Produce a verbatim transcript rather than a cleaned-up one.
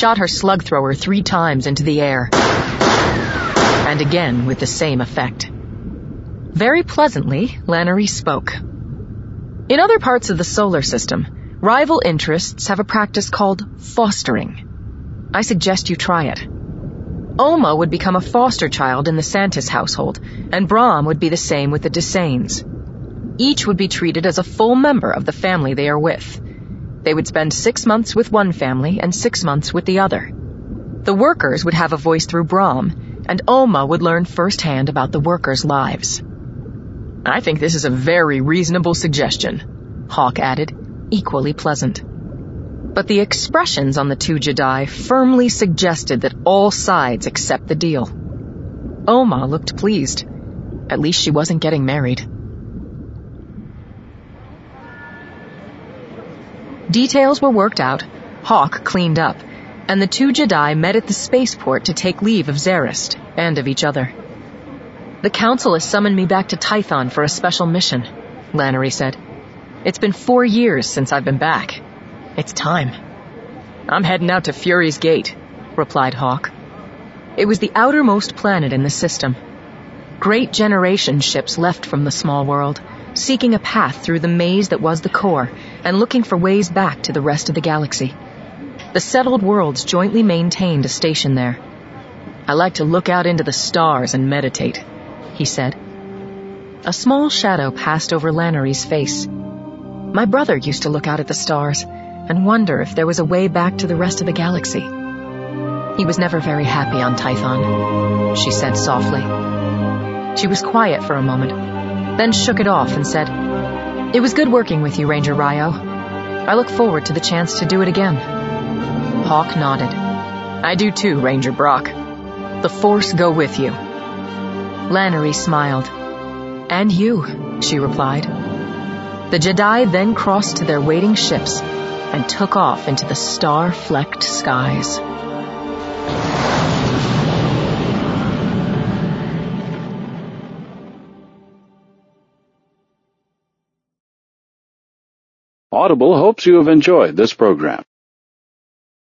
shot her slug thrower three times into the air. And again with the same effect. Very pleasantly, Lannery spoke. In other parts of the solar system, rival interests have a practice called fostering. I suggest you try it. Oma would become a foster child in the Santis household, and Brahm would be the same with the Desanes. Each would be treated as a full member of the family they are with. They would spend six months with one family and six months with the other. The workers would have a voice through Brahm, and Oma would learn firsthand about the workers' lives. I think this is a very reasonable suggestion, Hawk added, equally pleasant. But the expressions on the two Jedi firmly suggested that all sides accept the deal. Oma looked pleased. At least she wasn't getting married. Details were worked out, Hawk cleaned up, and the two Jedi met at the spaceport to take leave of Zarist and of each other. The Council has summoned me back to Tython for a special mission, Lannery said. It's been four years since I've been back. It's time. I'm heading out to Fury's Gate, replied Hawk. It was the outermost planet in the system. Great generation ships left from the small world, seeking a path through the maze that was the core, and looking for ways back to the rest of the galaxy. The settled worlds jointly maintained a station there. I like to look out into the stars and meditate, he said. A small shadow passed over Lannery's face. My brother used to look out at the stars and wonder if there was a way back to the rest of the galaxy. He was never very happy on Tython, she said softly. She was quiet for a moment, then shook it off and said, It was good working with you, Ranger Ryo. I look forward to the chance to do it again. Hawk nodded. I do too, Ranger Brock. The Force go with you. Lannery smiled. And you, she replied. The Jedi then crossed to their waiting ships and took off into the star-flecked skies. Audible hopes you have enjoyed this program.